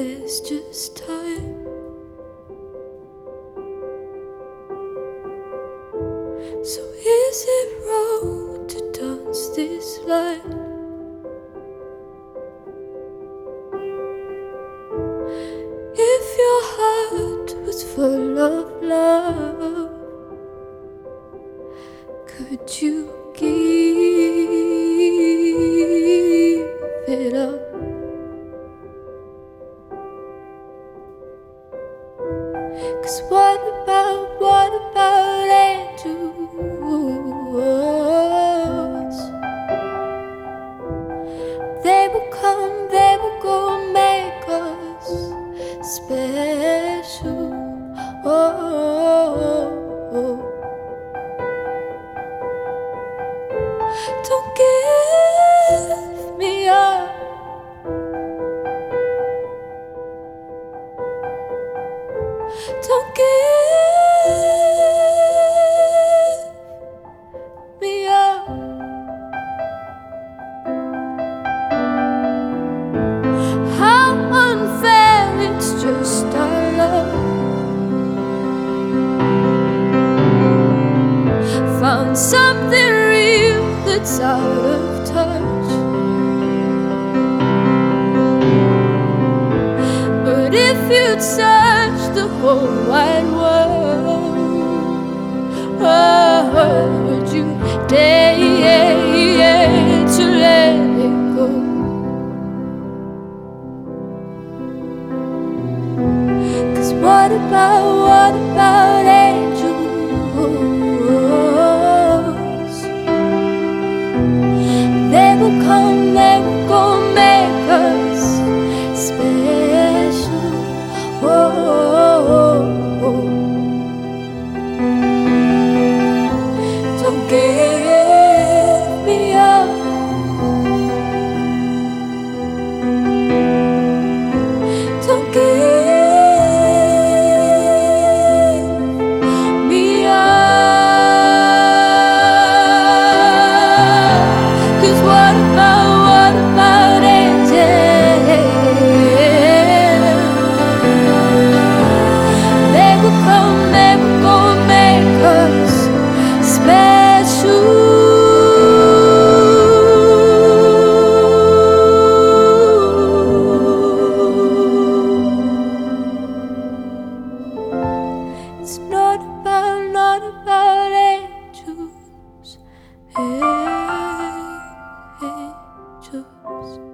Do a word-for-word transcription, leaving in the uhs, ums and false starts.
there's just time. So is it wrong to dance this line? If your heart was full of love, could you give it up? 'Cause what about, what about angels? They will come, they will go, make us special. Oh, oh, oh. Don't give me up. Don't give me up. How unfair, it's just our love. Found something real that's out of touch. But if you'd search the whole wide world, oh, would you dare to let it go? 'Cause what about, what about angels? They will come, they will go, make us special. Oh, oh, oh. Don't give me up. Don't give me up. 'Cause what about, what about angels? They will come, they will go, make us special. It's not about, not about angels, angels.